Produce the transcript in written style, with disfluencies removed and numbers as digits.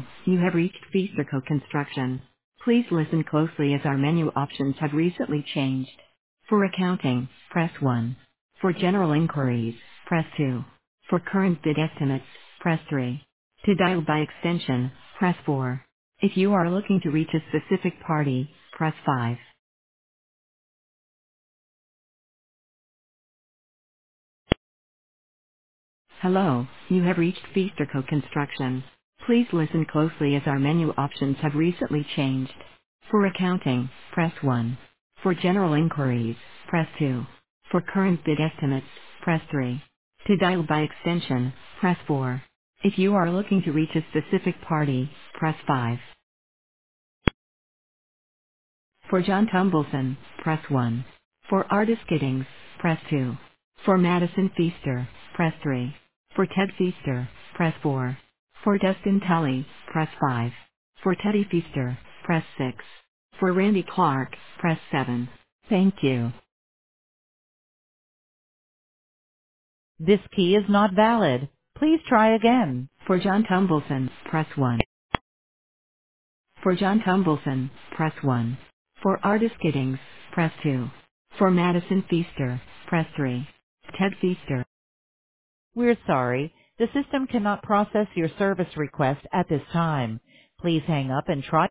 you have reached Feasterco Construction. Please listen closely as our menu options have recently changed. For accounting, press 1. For general inquiries, press 2. For current bid estimates, press 3. To dial by extension, press 4. If you are looking to reach a specific party, press 5. Hello, you have reached Feasterco Construction. Please listen closely as our menu options have recently changed. For accounting, press 1. For general inquiries, press 2. For current bid estimates, press 3. To dial by extension, press 4. If you are looking to reach a specific party, press 5. For John Tumbleson, press 1. For Artis Giddings, press 2. For Madison Feaster, press 3. For Ted Feaster, press 4. For Dustin Tully, press 5. For Teddy Feaster, press 6. For Randy Clark, press 7. Thank you. This key is not valid. Please try again. For John Tumbleson, press 1. For John Tumbleson, press 1. For Artis Giddings, press 2. For Madison Feaster, press 3. Ted Feaster. We're sorry. The system cannot process your service request at this time. Please hang up and try